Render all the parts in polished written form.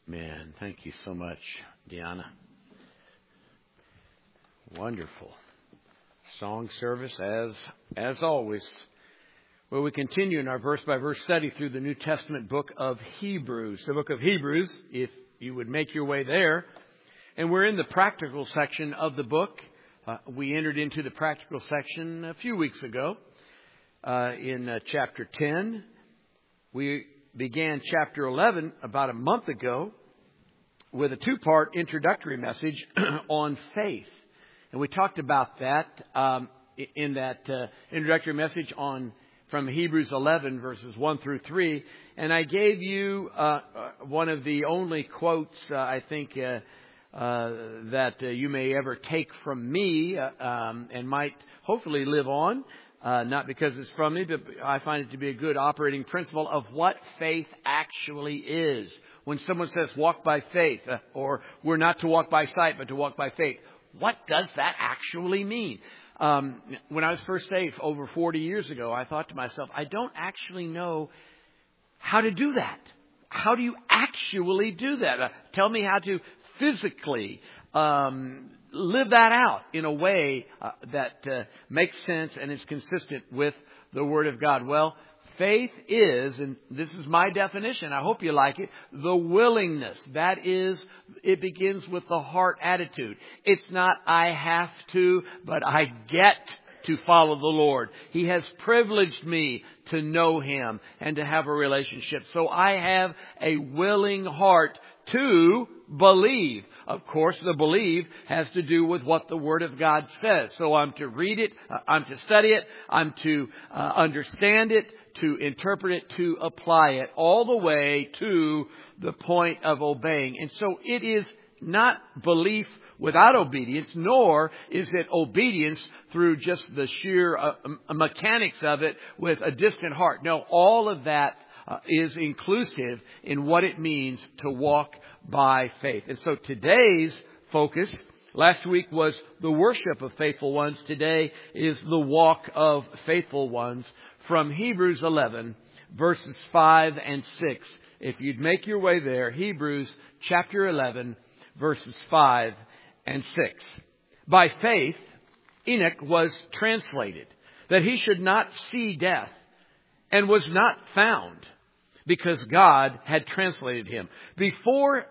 Man, thank you so much, Deanna. Wonderful song service as always. Well, we continue in our verse-by-verse study through the New Testament book of Hebrews. The book of Hebrews, if you would make your way there. And we're in the practical section of the book. We entered into the practical section a few weeks ago in chapter 10. We began chapter 11 about a month ago with a two-part introductory message on faith. And we talked about that in that introductory message from Hebrews 11, verses 1 through 3. And I gave you one of the only quotes, I think, that you may ever take from me and might hopefully live on. Not because it's from me, but I find it to be a good operating principle of what faith actually is. When someone says walk by faith, or we're not to walk by sight, but to walk by faith, what does that actually mean? When I was first saved over 40 years ago, I thought to myself, I don't actually know how to do that. How do you actually do that? Tell me how to physically live that out in a way that makes sense and is consistent with the Word of God. Well, faith is, and this is my definition, I hope you like it, the willingness. That is, it begins with the heart attitude. It's not I have to, but I get to follow the Lord. He has privileged me to know Him and to have a relationship. So I have a willing heart to believe. Of course, the believe has to do with what the Word of God says. So I'm to read it, I'm to study it, I'm to understand it, to interpret it, to apply it, all the way to the point of obeying. And so it is not belief without obedience, nor is it obedience through just the sheer mechanics of it with a distant heart. No, all of that is inclusive in what it means to walk by faith. And so today's focus, last week was the worship of faithful ones. Today is the walk of faithful ones from Hebrews 11, verses 5 and 6. If you'd make your way there, Hebrews chapter 11, verses 5 and 6. By faith, Enoch was translated, that he should not see death, and was not found, because God had translated him. Before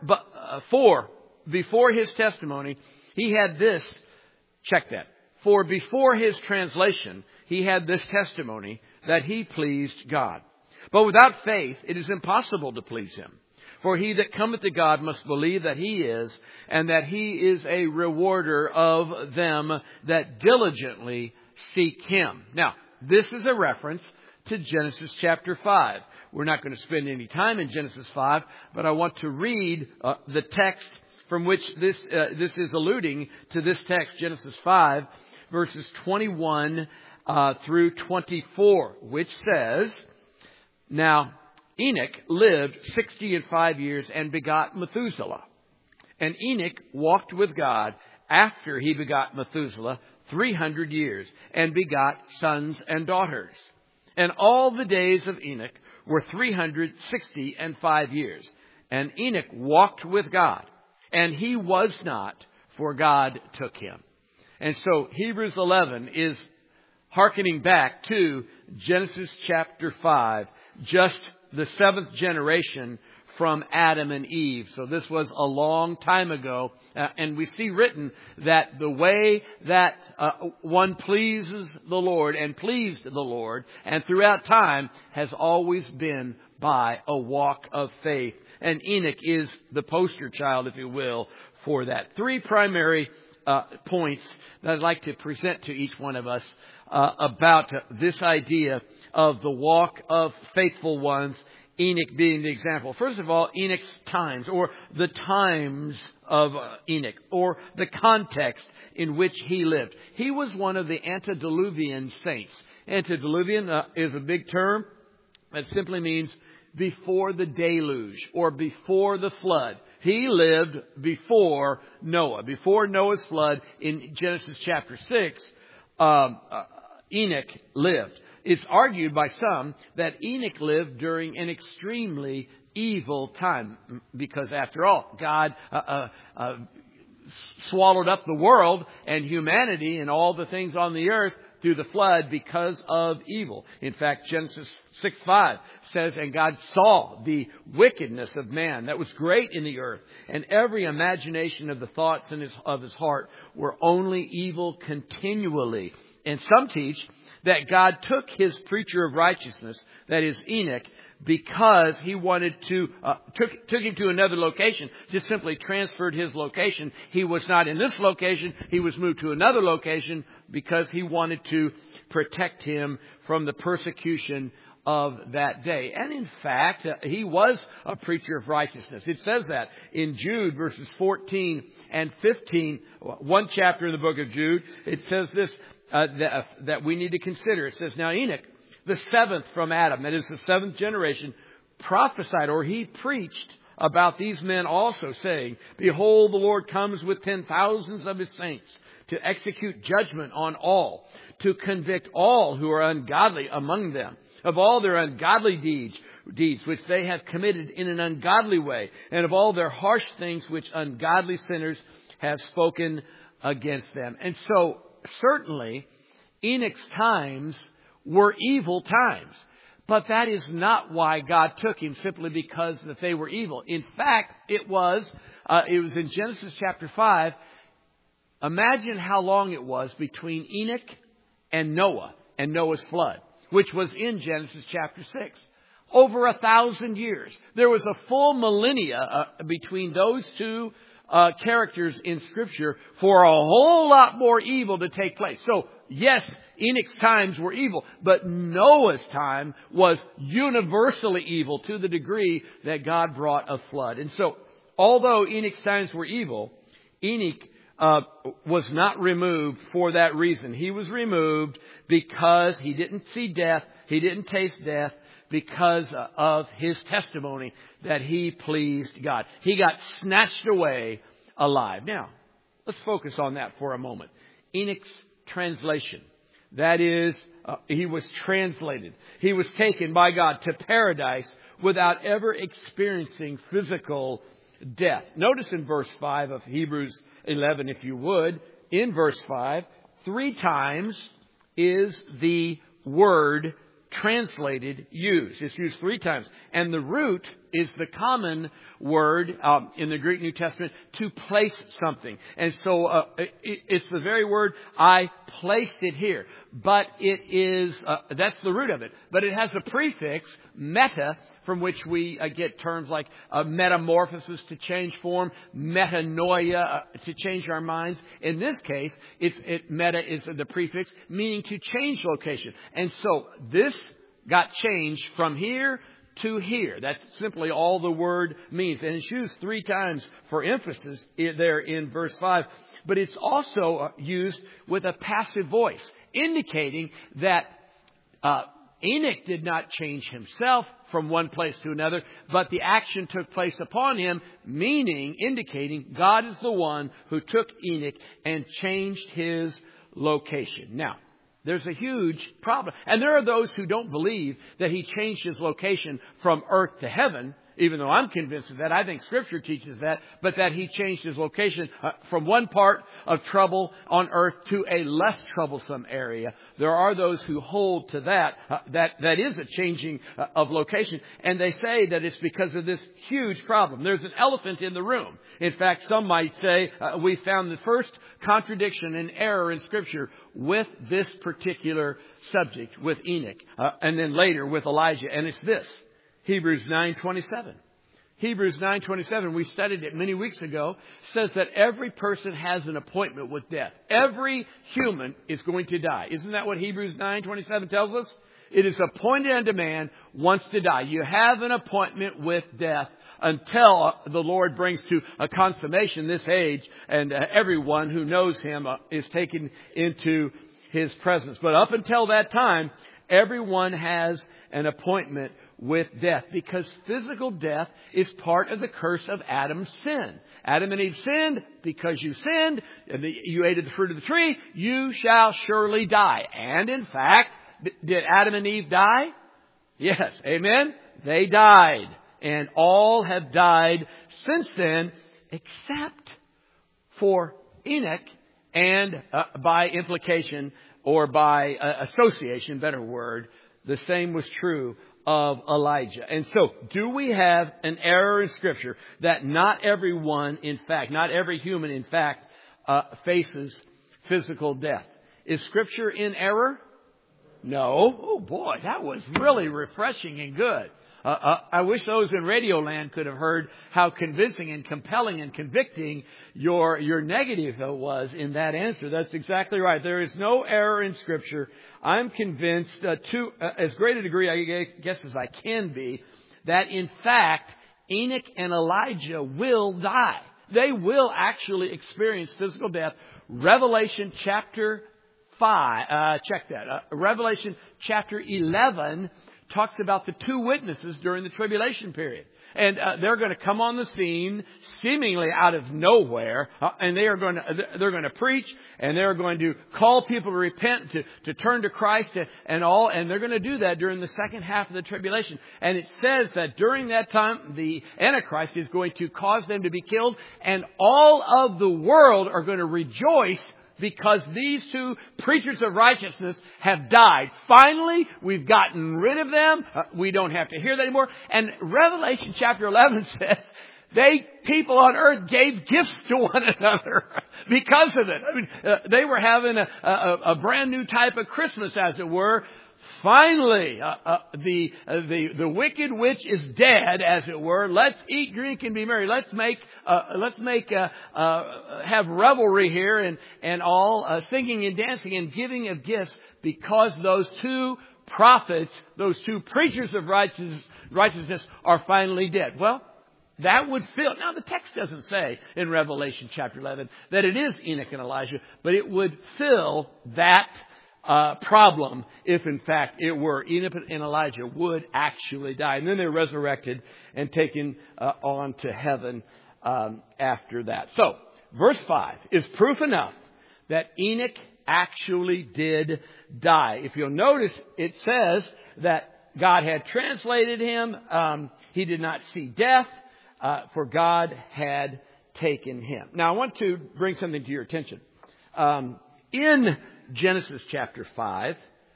his testimony, he had this, check that. For before his translation, he had this testimony that he pleased God. But without faith, it is impossible to please Him. For he that cometh to God must believe that He is, and that He is a rewarder of them that diligently seek Him. Now, this is a reference to Genesis chapter 5. We're not going to spend any time in Genesis 5, but I want to read the text from which this is alluding to this text, Genesis 5, verses 21 through 24, which says, Now Enoch lived 65 years and begot Methuselah. And Enoch walked with God after he begot Methuselah 300 years and begot sons and daughters. And all the days of Enoch were 365 years. And Enoch walked with God, and he was not, for God took him. And so Hebrews 11 is hearkening back to Genesis chapter 5, just the seventh generation from Adam and Eve. So this was a long time ago. And we see written that the way that one pleases the Lord and pleased the Lord, and throughout time, has always been by a walk of faith. And Enoch is the poster child, if you will, for that. Three primary points that I'd like to present to each one of us about this idea of the walk of faithful ones, Enoch being the example. First of all, Enoch's times, or the times of Enoch, or the context in which he lived. He was one of the antediluvian saints. Antediluvian is a big term that simply means before the deluge, or before the flood. He lived before Noah. Before Noah's flood in Genesis chapter 6, Enoch lived. It's argued by some that Enoch lived during an extremely evil time. Because after all, God swallowed up the world and humanity and all the things on the earth through the flood because of evil. In fact, Genesis 6:5 says, and God saw the wickedness of man that was great in the earth, and every imagination of the thoughts of his heart were only evil continually. And some teach that God took his preacher of righteousness, that is Enoch, because he wanted to, took him to another location, just simply transferred his location. He was not in this location. He was moved to another location because he wanted to protect him from the persecution of that day. And in fact, he was a preacher of righteousness. It says that in Jude verses 14 and 15, one chapter in the book of Jude, it says this, that we need to consider. It says, now Enoch, the seventh from Adam, that is the seventh generation, prophesied, or he preached about these men also, saying, behold, the Lord comes with 10,000s of his saints to execute judgment on all, to convict all who are ungodly among them of all their ungodly deeds which they have committed in an ungodly way, and of all their harsh things which ungodly sinners have spoken against them. And so, certainly, Enoch's times were evil times. But that is not why God took him, simply because that they were evil. In fact, it was in Genesis chapter 5. Imagine how long it was between Enoch and Noah and Noah's flood, which was in Genesis chapter 6. Over 1,000 years. There was a full millennia between those two characters in Scripture for a whole lot more evil to take place. So, yes, Enoch's times were evil, but Noah's time was universally evil to the degree that God brought a flood. And so, although Enoch's times were evil, Enoch was not removed for that reason. He was removed because he didn't see death, he didn't taste death, because of his testimony that he pleased God. He got snatched away alive. Now, let's focus on that for a moment. Enoch's translation. That is, he was translated. He was taken by God to paradise without ever experiencing physical death. Notice in verse 5 of Hebrews 11, if you would, in verse 5, 3 times is the word translated used. It's used 3 times. And the root is the common word in the Greek New Testament to place something. And so it's the very word, I placed it here. But it is, that's the root of it. But it has a prefix, meta, from which we get terms like metamorphosis, to change form, metanoia, to change our minds. In this case, meta is the prefix, meaning to change location. And so this got changed from here to here. That's simply all the word means. And it's used 3 times for emphasis there in verse 5. But it's also used with a passive voice, indicating that Enoch did not change himself from one place to another, but the action took place upon him, indicating God is the one who took Enoch and changed his location. Now, there's a huge problem. And there are those who don't believe that he changed his location from earth to heaven, even though I'm convinced of that. I think Scripture teaches that. But that he changed his location from one part of trouble on earth to a less troublesome area. There are those who hold to that. That is a changing of location. And they say that it's because of this huge problem. There's an elephant in the room. In fact, some might say we found the first contradiction and error in Scripture with this particular subject, with Enoch, and then later with Elijah. And it's this. Hebrews 9:27. Hebrews 9:27, we studied it many weeks ago, says that every person has an appointment with death. Every human is going to die. Isn't that what Hebrews 9:27 tells us? It is appointed unto man once to die. You have an appointment with death until the Lord brings to a consummation this age, and everyone who knows Him is taken into His presence. But up until that time, everyone has an appointment with death, because physical death is part of the curse of Adam's sin. Adam and Eve sinned. Because you sinned, you ate of the fruit of the tree, you shall surely die. And in fact, did Adam and Eve die? Yes. Amen? They died. And all have died since then, except for Enoch, and by implication or by association, better word, the same was true of Elijah. And so, do we have an error in Scripture that not everyone, in fact, not every human, in fact, faces physical death? Is Scripture in error? No. Oh boy, that was really refreshing and good. I wish those in Radioland could have heard how convincing and compelling and convicting your negative though was in that answer. That's exactly right. There is no error in Scripture. I'm convinced to as great a degree, I guess, as I can be, that in fact Enoch and Elijah will die. They will actually experience physical death. Revelation chapter 5. Revelation chapter 11 talks about the two witnesses during the tribulation period. And they're going to come on the scene seemingly out of nowhere. And they're going to preach, and they're going to call people to repent, to turn to Christ and all. And they're going to do that during the second half of the tribulation. And it says that during that time, the Antichrist is going to cause them to be killed. And all of the world are going to rejoice because these two preachers of righteousness have died. Finally, we've gotten rid of them. We don't have to hear that anymore. And Revelation chapter 11 says people on earth gave gifts to one another because of it. I mean, they were having a brand new type of Christmas, as it were. Finally, the wicked witch is dead, as it were. Let's eat, drink, and be merry. Let's have revelry here and all, singing and dancing and giving of gifts, because those two prophets, those two preachers of righteousness are finally dead. Well, that would fill. Now, the text doesn't say in Revelation chapter 11 that it is Enoch and Elijah, but it would fill that problem if, in fact, it were. Enoch and Elijah would actually die. And then they're resurrected and taken on to heaven after that. So, verse 5 is proof enough that Enoch actually did die. If you'll notice, it says that God had translated him. He did not see death, for God had taken him. Now, I want to bring something to your attention. In Genesis chapter 5,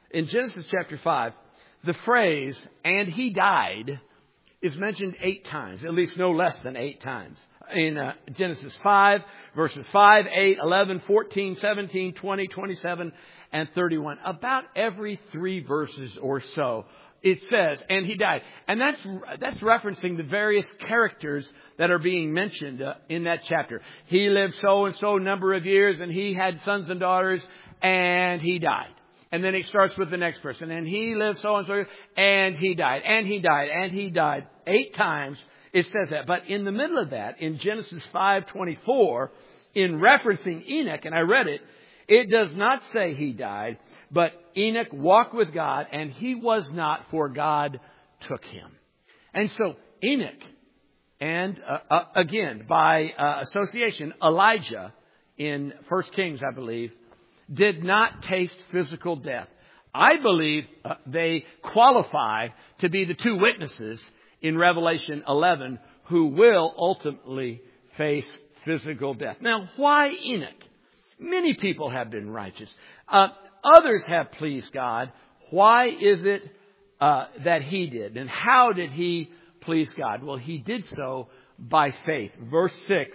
the phrase, "and he died," is mentioned 8 times, at least no less than 8 times. In Genesis 5, verses 5, 8, 11, 14, 17, 20, 27, and 31. About every 3 verses or so, it says, "and he died." And that's referencing the various characters that are being mentioned in that chapter. He lived so and so number of years, and he had sons and daughters, and he died. And then it starts with the next person. And he lived so and so, and he died, and he died, and he died. 8 times it says that. But in the middle of that, in Genesis 5:24, in referencing Enoch, and I read it, it does not say he died, but Enoch walked with God, and he was not, for God took him. And so Enoch, and again, by association, Elijah, in 1 Kings, I believe, did not taste physical death. I believe they qualify to be the 2 witnesses in Revelation 11 who will ultimately face physical death. Now, why Enoch? Many people have been righteous. Others have pleased God. Why is it that he did? And how did he please God? Well, he did so by faith. Verse 6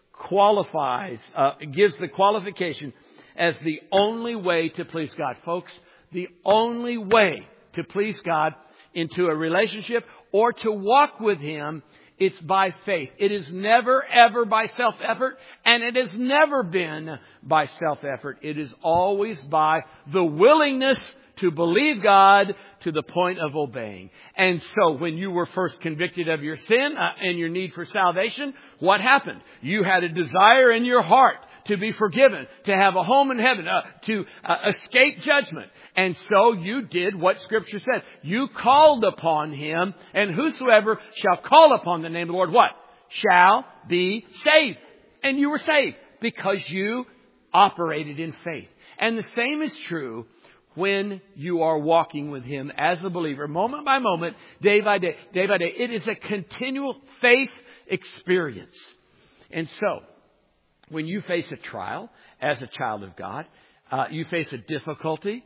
gives the qualification as the only way to please God. Folks, the only way to please God into a relationship or to walk with Him, it's by faith. It is never, ever by self-effort, and it has never been by self-effort. It is always by the willingness to believe God to the point of obeying. And so when you were first convicted of your sin and your need for salvation, what happened? You had a desire in your heart to be forgiven, to have a home in heaven, to escape judgment. And so you did what Scripture said. You called upon Him, and whosoever shall call upon the name of the Lord, what? Shall be saved. And you were saved because you operated in faith. And the same is true when you are walking with Him as a believer, moment by moment, day by day, day by day. It is a continual faith experience. And so, when you face a trial as a child of God, you face a difficulty,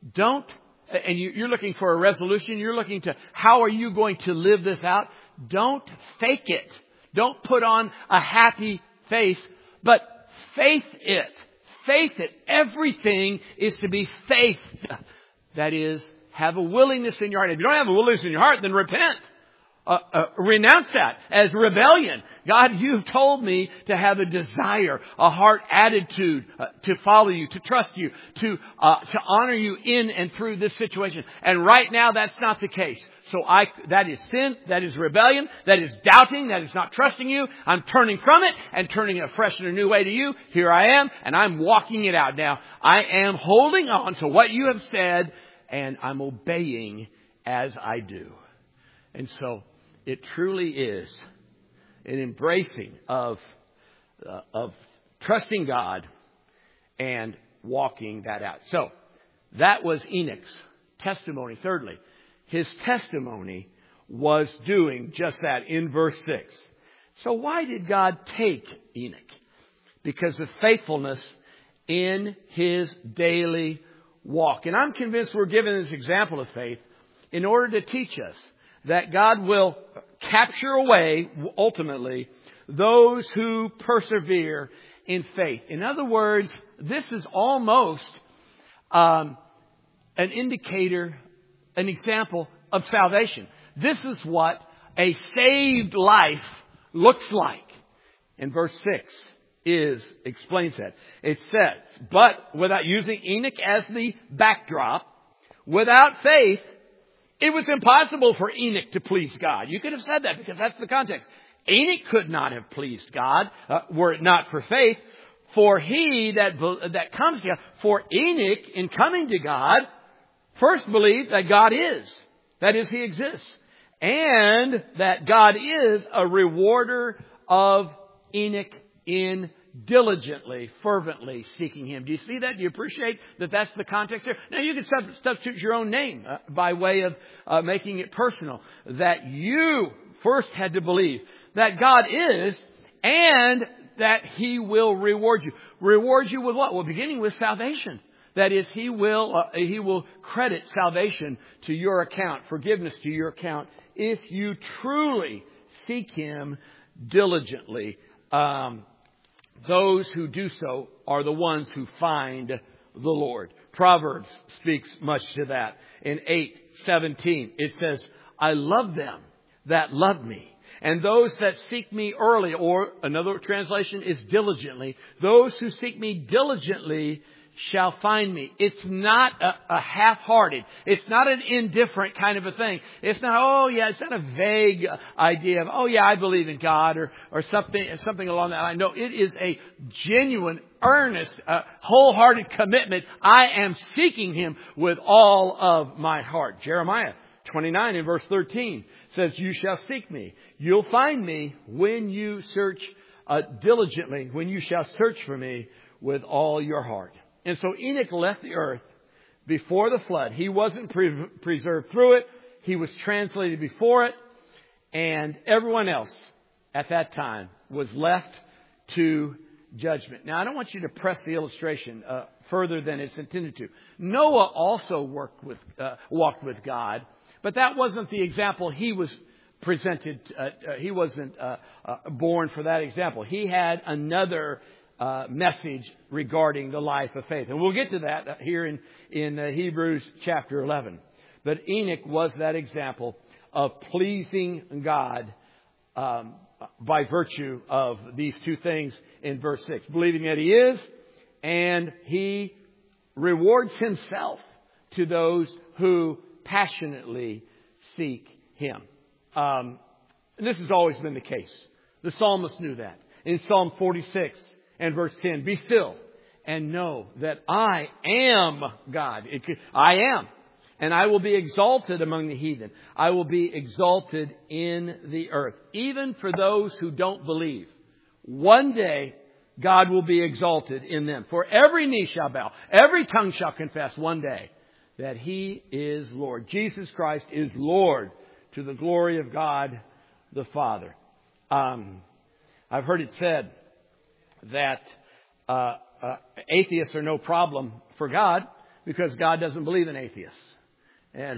and you're looking for a resolution, you're looking to how are you going to live this out? Don't fake it. Don't put on a happy face, but faith it. Faith it. Everything is to be faith. That is, have a willingness in your heart. If you don't have a willingness in your heart, then repent. Renounce that as rebellion. God, you've told me to have a desire, a heart attitude to follow you, to trust you, to honor you in and through this situation. And right now, that's not the case. So that is sin, that is rebellion, that is doubting, that is not trusting you. I'm turning from it and turning a fresh and a new way to you. Here I am, and I'm walking it out. Now, I am holding on to what you have said, and I'm obeying as I do. And so, it truly is an embracing of trusting God and walking that out. So, that was Enoch's testimony. Thirdly, his testimony was doing just that in verse 6. So why did God take Enoch? Because of faithfulness in his daily walk. And I'm convinced we're given this example of faith in order to teach us that God will capture away, ultimately, those who persevere in faith. In other words, this is almost an indicator, an example of salvation. This is what a saved life looks like. And verse 6 explains that. It says, but without using Enoch as the backdrop, without faith, it was impossible for Enoch to please God. You could have said that because that's the context. Enoch could not have pleased God were it not for faith. For he that comes to God, for Enoch in coming to God, first believed that God is. That is, He exists. And that God is a rewarder of Enoch in diligently, fervently seeking Him. Do you see that? Do you appreciate that that's the context here? Now you can substitute your own name by way of making it personal. That you first had to believe that God is and that He will reward you. Reward you with what? Well, beginning with salvation. That is, He will credit salvation to your account, forgiveness to your account, if you truly seek Him diligently. Those who do so are the ones who find the Lord. Proverbs speaks much to that. In 8:17, it says, I love them that love me. And those that seek me early, or another translation is diligently, those who seek me diligently shall find me. It's not a half-hearted. It's not an indifferent kind of a thing. It's not, it's not a vague idea of, I believe in God or something along that line. No, it is a genuine, earnest, wholehearted commitment. I am seeking Him with all of my heart. Jeremiah 29 in verse 13 says, you shall seek me. You'll find me when you search diligently, when you shall search for me with all your heart. And so Enoch left the earth before the flood. He wasn't preserved through it. He was translated before it. And everyone else at that time was left to judgment. Now, I don't want you to press the illustration further than it's intended to. Noah also walked with God, but that wasn't the example he was presented. He wasn't born for that example. He had another message regarding the life of faith. And we'll get to that here in Hebrews chapter 11. But Enoch was that example of pleasing God by virtue of these two things in verse 6. Believing that He is, and He rewards Himself to those who passionately seek Him. And this has always been the case. The psalmist knew that. In Psalm 46 and verse 10, be still and know that I am God. I am. And I will be exalted among the heathen. I will be exalted in the earth. Even for those who don't believe. One day, God will be exalted in them. For every knee shall bow. Every tongue shall confess one day that He is Lord. Jesus Christ is Lord to the glory of God the Father. I've heard it said that atheists are no problem for God because God doesn't believe in atheists. And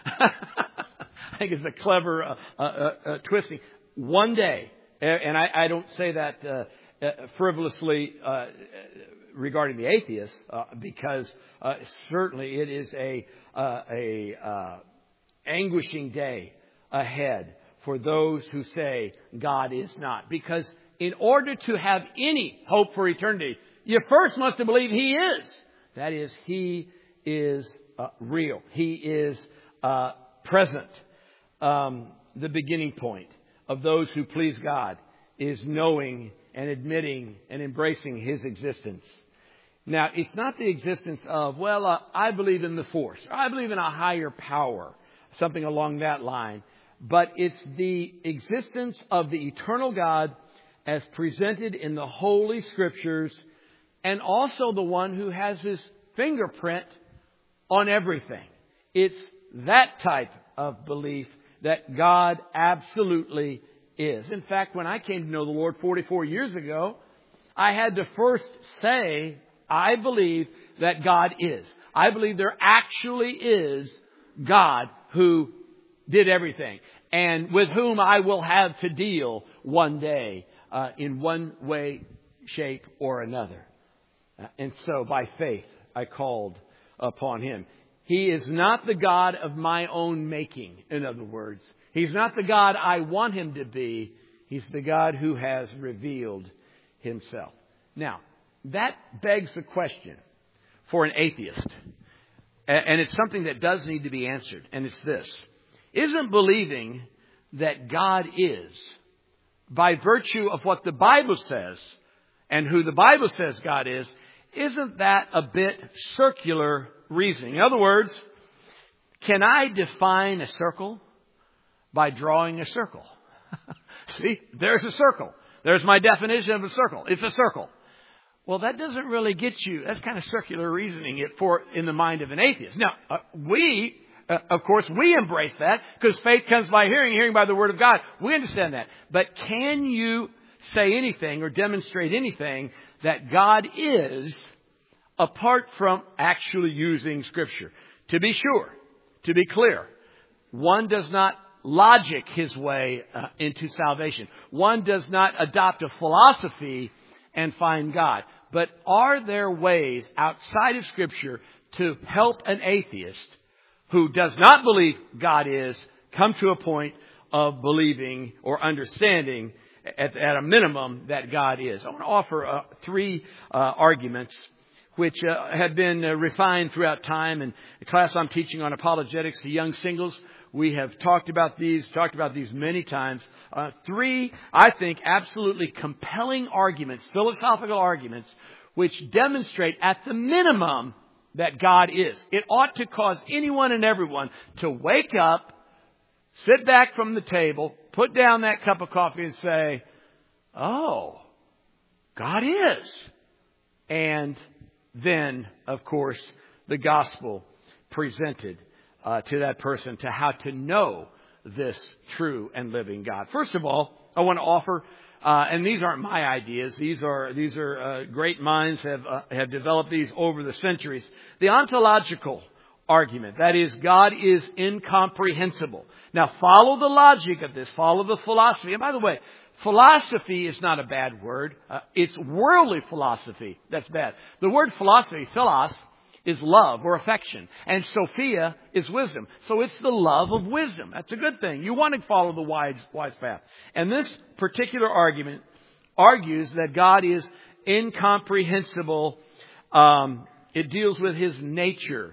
I think it's a clever twisting. One day, and I don't say that frivolously regarding the atheists, because certainly it is a anguishing day ahead for those who say God is not. Because in order to have any hope for eternity, you first must believe He is. That is, He is real. He is present. The beginning point of those who please God is knowing and admitting and embracing His existence. Now, it's not the existence of, I believe in the force, or I believe in a higher power, something along that line. But it's the existence of the eternal God as presented in the Holy Scriptures, and also the one who has His fingerprint on everything. It's that type of belief that God absolutely is. In fact, when I came to know the Lord 44 years ago, I had to first say, I believe that God is. I believe there actually is God who did everything, and with whom I will have to deal one day in one way, shape, or another. And so by faith, I called upon Him. He is not the God of my own making, in other words. He's not the God I want Him to be. He's the God who has revealed Himself. Now, that begs a question for an atheist. And it's something that does need to be answered. And it's this. Isn't believing that God is, by virtue of what the Bible says and who the Bible says God is, isn't that a bit circular reasoning? In other words, can I define a circle by drawing a circle? See, there's a circle. There's my definition of a circle. It's a circle. Well, that doesn't really get you. That's kind of circular reasoning in the mind of an atheist. Now, of course, we embrace that because faith comes by hearing, hearing by the Word of God. We understand that. But can you say anything or demonstrate anything that God is apart from actually using Scripture? To be sure, to be clear, one does not logic his way into salvation. One does not adopt a philosophy and find God. But are there ways outside of Scripture to help an atheist who does not believe God is come to a point of believing or understanding at a minimum that God is? I want to offer three arguments which have been refined throughout time. And the class I'm teaching on apologetics to young singles, we have talked about these many times. Three, I think, absolutely compelling arguments, philosophical arguments, which demonstrate at the minimum that God is. It ought to cause anyone and everyone to wake up, sit back from the table, put down that cup of coffee and say, oh, God is. And then, of course, the gospel presented to that person to how to know this true and living God. First of all, I want to offer, and these aren't my ideas. These are great minds have developed these over the centuries. The ontological argument, that is, God is incomprehensible. Now, follow the logic of this. Follow the philosophy. And by the way, philosophy is not a bad word. It's worldly philosophy that's bad. The word philosophy, philos, is love or affection. And Sophia is wisdom. So it's the love of wisdom. That's a good thing. You want to follow the wise path. And this particular argument argues that God is incomprehensible. It deals with His nature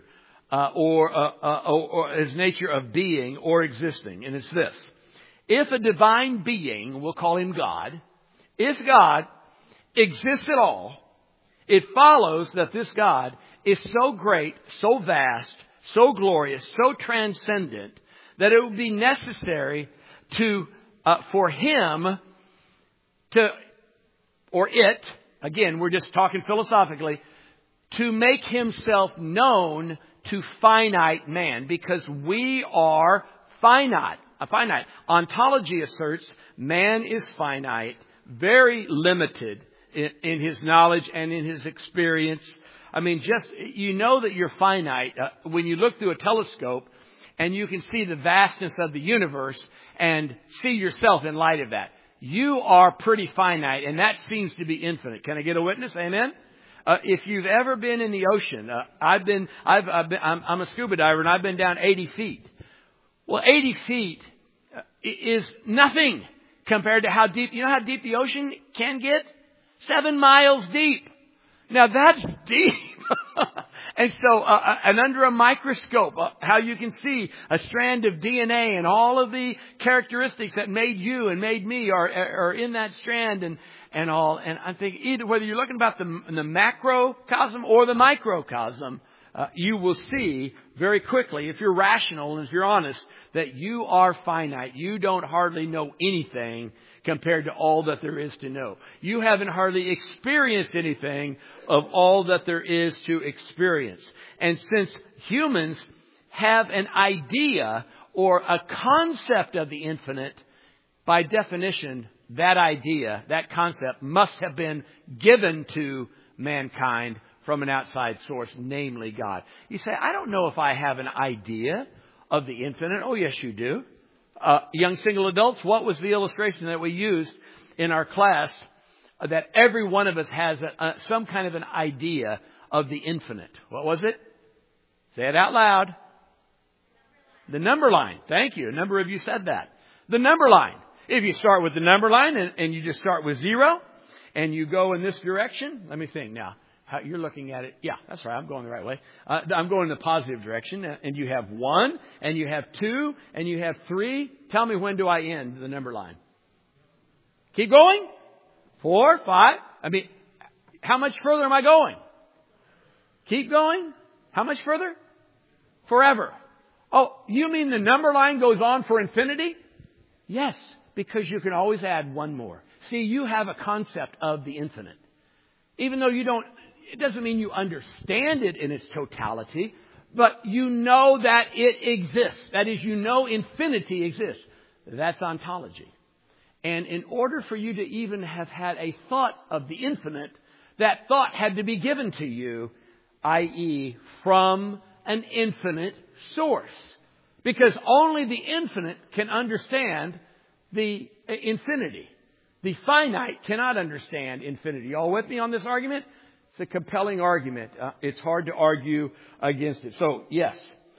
or His nature of being or existing. And it's this. If a divine being, we'll call Him God, if God exists at all, it follows that this God is so great, so vast, so glorious, so transcendent, that it would be necessary for Him to, or it, again, we're just talking philosophically, to make Himself known to finite man because we are finite. Ontology asserts man is finite, very limited in his knowledge and in his experience. I mean, you know that you're finite when you look through a telescope and you can see the vastness of the universe and see yourself in light of that. You are pretty finite, and that seems to be infinite. Can I get a witness? Amen? If you've ever been in the ocean, I'm a scuba diver, and I've been down 80 feet. Well, 80 feet is nothing compared to how deep. You know how deep the ocean can get? 7 miles deep. Now that's deep. And so, and under a microscope, how you can see a strand of DNA and all of the characteristics that made you and made me are in that strand and all. And I think either whether you're looking about the macrocosm or the microcosm, you will see very quickly, if you're rational and if you're honest, that you are finite. You don't hardly know anything compared to all that there is to know. You haven't hardly experienced anything of all that there is to experience. And since humans have an idea or a concept of the infinite, by definition, that idea, that concept must have been given to mankind from an outside source, namely God. You say, I don't know if I have an idea of the infinite. Oh, yes, you do. Young single adults, what was the illustration that we used in our class that every one of us has some kind of an idea of the infinite? What was it? Say it out loud. The number line. Thank you. A number of you said that. The number line. If you start with the number line and you just start with 0 and you go in this direction, let me think now. How you're looking at it. Yeah, that's right. I'm going the right way. I'm going in the positive direction. And you have 1, and you have 2, and you have 3. Tell me, when do I end the number line? Keep going. 4, 5. I mean, how much further am I going? Keep going. How much further? Forever. Oh, you mean the number line goes on for infinity? Yes, because you can always add one more. See, you have a concept of the infinite. Even though it doesn't mean you understand it in its totality, but you know that it exists. That is, you know infinity exists. That's ontology. And in order for you to even have had a thought of the infinite, that thought had to be given to you, i.e., from an infinite source. Because only the infinite can understand the infinity. The finite cannot understand infinity. You all with me on this argument? It's a compelling argument. It's hard to argue against it. So, yes,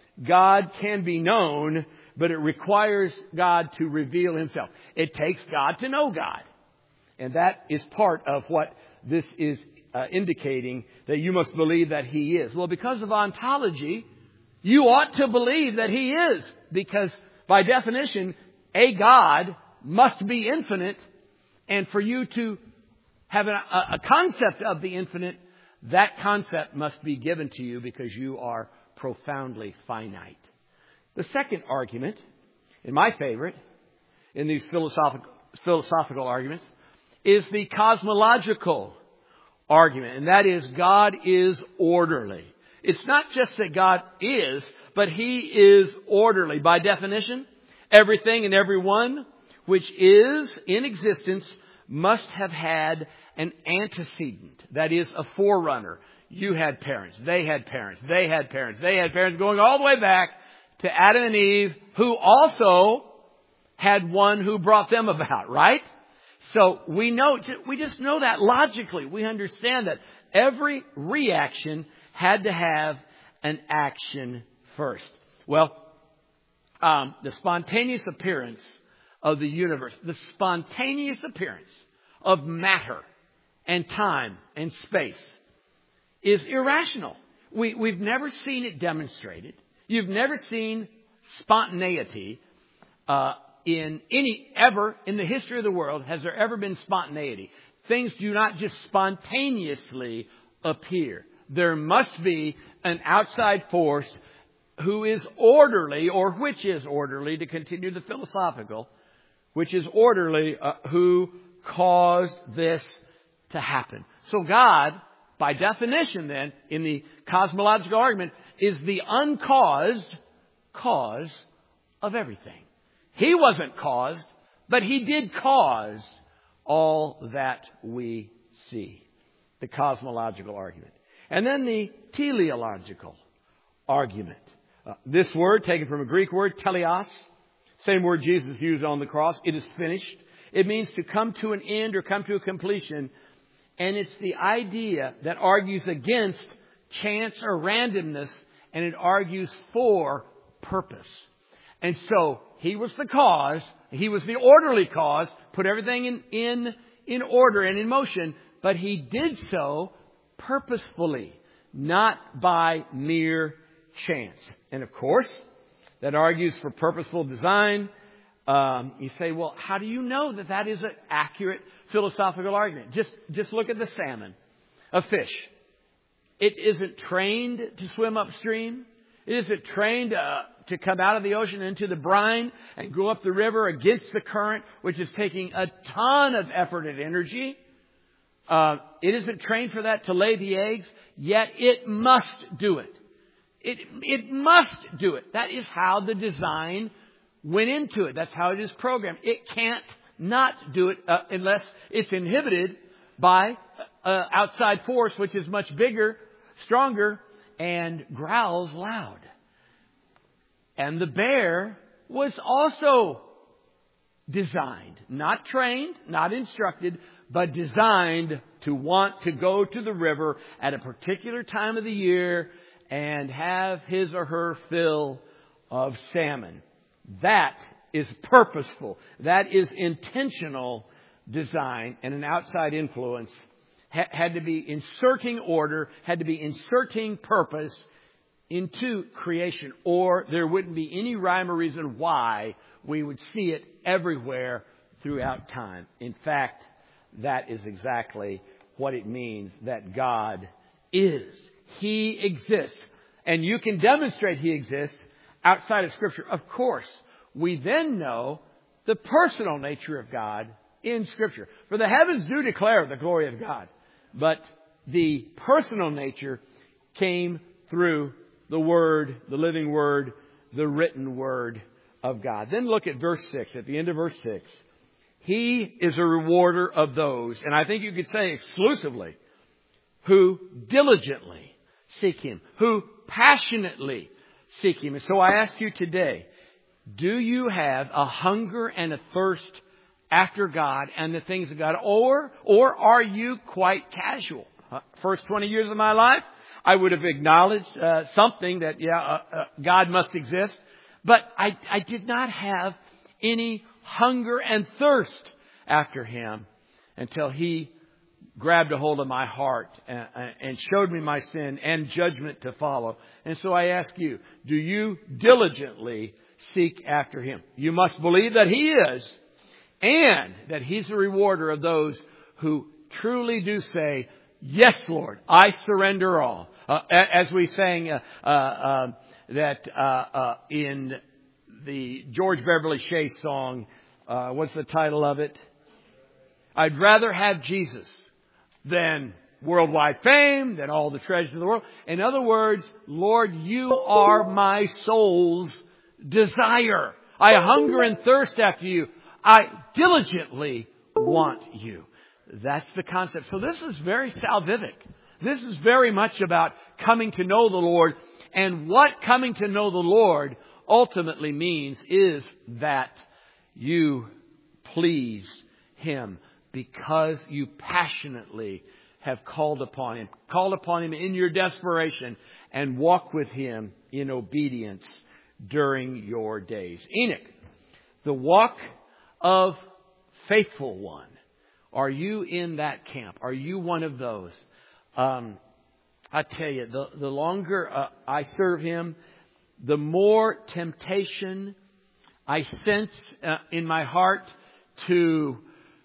God can be known, but it requires God to reveal Himself. It takes God to know God. And that is part of what this is indicating, that you must believe that He is. Well, because of ontology, you ought to believe that He is. Because, by definition, a God must be infinite. And for you to have a concept of the infinite, that concept must be given to you because you are profoundly finite. The second argument, and my favorite in these philosophical arguments, is the cosmological argument. And that is, God is orderly. It's not just that God is, but He is orderly. By definition, everything and everyone which is in existence must have had an antecedent. That is, a forerunner. You had parents. They had parents. They had parents. They had parents, going all the way back to Adam and Eve, who also had one who brought them about, right? So we just know that logically. We understand that every reaction had to have an action first. Well, the spontaneous appearance of the universe, the spontaneous appearance of matter and time and space is irrational. We've never seen it demonstrated. You've never seen spontaneity in the history of the world. Has there ever been spontaneity? Things do not just spontaneously appear. There must be an outside force who is orderly, or which is orderly, to continue the philosophical, which is orderly, who caused this to happen. So God, by definition then, in the cosmological argument, is the uncaused cause of everything. He wasn't caused, but He did cause all that we see. The cosmological argument. And then the teleological argument. This word, taken from a Greek word, teleos, same word Jesus used on the cross. It is finished. It means to come to an end or come to a completion. And it's the idea that argues against chance or randomness, and it argues for purpose. And so He was the cause. He was the orderly cause, put everything in order and in motion. But He did so purposefully, not by mere chance. And of course, that argues for purposeful design. You say, well, how do you know that that is an accurate philosophical argument? Just look at the salmon, a fish. It isn't trained to swim upstream. It isn't trained to come out of the ocean into the brine and go up the river against the current, which is taking a ton of effort and energy. It isn't trained for that, to lay the eggs, yet it must do it. It must do it. That is how the design went into it. That's how it is programmed. It can't not do it unless it's inhibited by outside force, which is much bigger, stronger, and growls loud. And the bear was also designed, not trained, not instructed, but designed to want to go to the river at a particular time of the year and have his or her fill of salmon. That is purposeful. That is intentional design, and an outside influence had to be inserting order, had to be inserting purpose into creation, or there wouldn't be any rhyme or reason why we would see it everywhere throughout time. In fact, that is exactly what it means that God is. He exists. And you can demonstrate He exists outside of Scripture. Of course, we then know the personal nature of God in Scripture. For the heavens do declare the glory of God. But the personal nature came through the Word, the living Word, the written Word of God. Then look at verse 6. At the end of verse 6. He is a rewarder of those, and I think you could say exclusively, who diligently seek Him, who passionately seek Him. And so I ask you today, do you have a hunger and a thirst after God and the things of God? Or are you quite casual? First 20 years of my life, I would have acknowledged something that, God must exist. But I did not have any hunger and thirst after Him until He grabbed a hold of my heart and showed me my sin and judgment to follow. And so I ask you, do you diligently seek after Him? You must believe that He is, and that He's a rewarder of those who truly do say, yes, Lord, I surrender all. As we sang that in the George Beverly Shea song, what's the title of it? I'd rather have Jesus than worldwide fame, than all the treasures of the world. In other words, Lord, You are my soul's desire. I hunger and thirst after You. I diligently want You. That's the concept. So this is very salvific. This is very much about coming to know the Lord. And what coming to know the Lord ultimately means is that you please Him because you passionately have called upon Him. Called upon Him in your desperation and walk with Him in obedience during your days. Enoch, the walk of faithful one. Are you in that camp? Are you one of those? I tell you, the longer I serve Him, the more temptation I sense in my heart to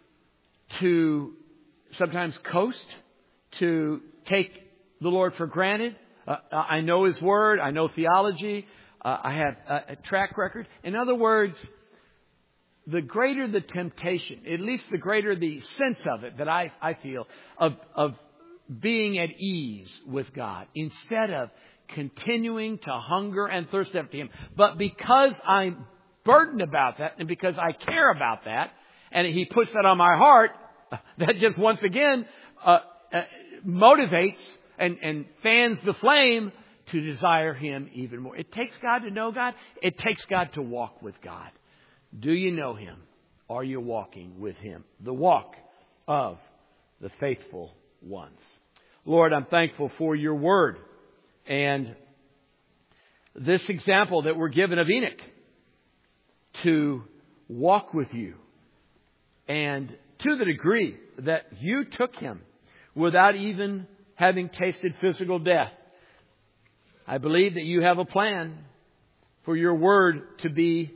sometimes coast, to take the Lord for granted. I know His Word. I know theology. I have a track record. In other words, the greater the temptation, at least the greater the sense of it that I feel of being at ease with God, instead of continuing to hunger and thirst after Him. But because I'm burdened about that and because I care about that, and He puts that on my heart, that just once again motivates and fans the flame to desire Him even more. It takes God to know God. It takes God to walk with God. Do you know Him? Are you walking with Him? The walk of the faithful ones. Lord, I'm thankful for Your Word and this example that we're given of Enoch to walk with You. And to the degree that You took him without even having tasted physical death, I believe that You have a plan for Your Word to be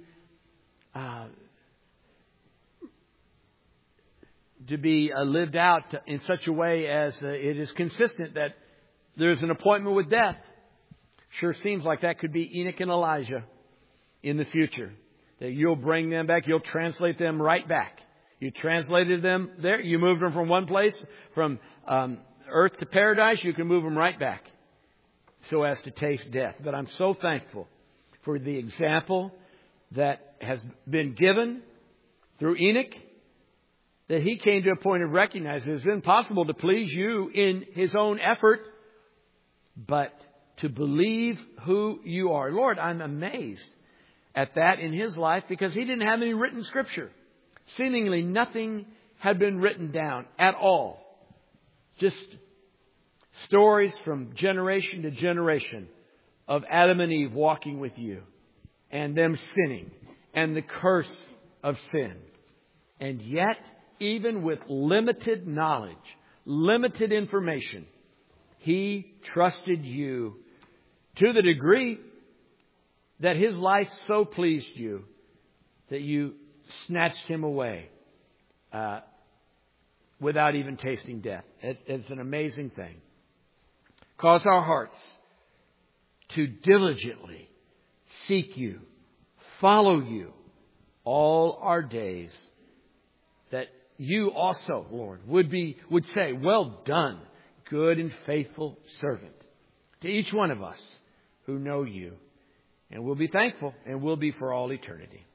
lived out in such a way as it is consistent that there's an appointment with death. Sure seems like that could be Enoch and Elijah in the future. That You'll bring them back. You'll translate them right back. You translated them there. You moved them from one place, from earth to paradise. You can move them right back so as to taste death. But I'm so thankful for the example that has been given through Enoch, that he came to a point of recognizing it's impossible to please You in his own effort, but to believe who You are. Lord, I'm amazed at that in his life because he didn't have any written Scripture. Seemingly nothing had been written down at all. Just stories from generation to generation of Adam and Eve walking with You and them sinning and the curse of sin. And yet, even with limited knowledge, limited information, he trusted You to the degree that his life so pleased You that You snatched him away without even tasting death. It's an amazing thing. Cause our hearts to diligently seek You, follow You all our days, that You also, Lord, would say, well done, good and faithful servant, to each one of us who know You. And we'll be thankful, and will be for all eternity.